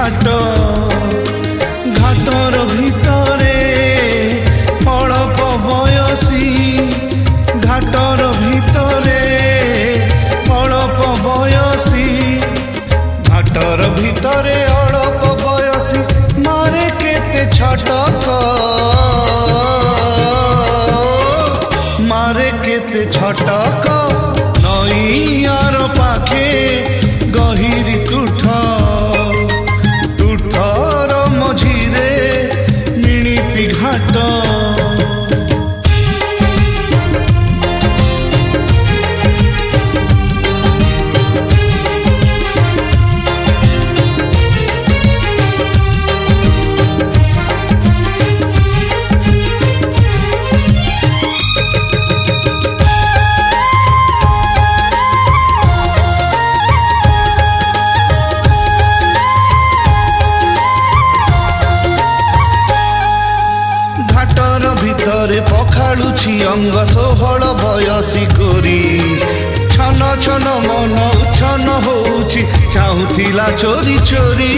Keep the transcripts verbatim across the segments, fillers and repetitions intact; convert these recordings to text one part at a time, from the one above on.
घाट घाटर भितरे अल्प बयसी घाटर भितरे अल्प बयसी घाटर भितरे अल्प बयसी मारे केते छटक मारे केते छटक नईयार पाखे गहिरी तुठ तुठर मझिरे मिणिपी घाट भितरे पखाड़ुछि अंग सोहल बयसी गोरी छन छन मन उछन होउछि चाहुथिला चोरी चोरी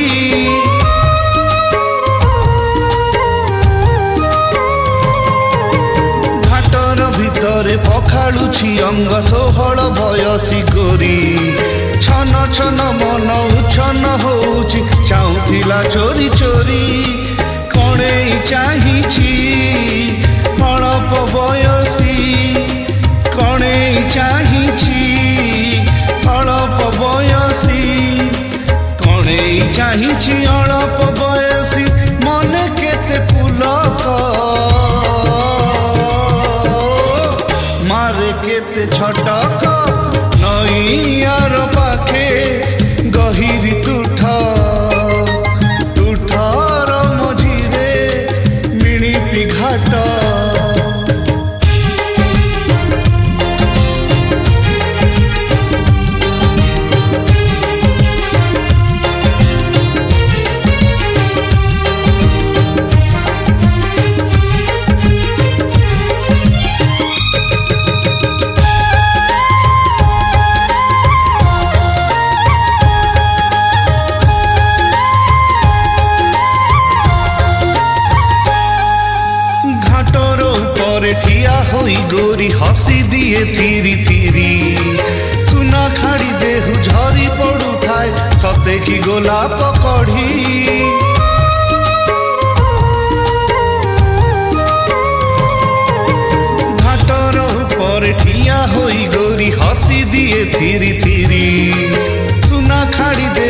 घाटर भितरे पखाड़ुछि अंग सोहल बयसी गोरी छन छन मन उछन होउछि चाहुथिला चोरी चोरी कणे चाहिछि अल्प बयसी कणे चाहिछि अल्प बयसी कणे चाहिछि अल्प बयसी मन केते पुलक मारे केते छटक नईयार पाखे गहिरी तुठ तुठर मझिरे मिणिपी घाट ठिया होई गोरी हसी दिए थीरी थीरी सुना खाड़ी देहु झरी पड़ू थाए सते की गोलाप कढ़ी घाटर ऊपर ठिया होई गोरी हसी दिए थीरी थीरी सुना खाड़ी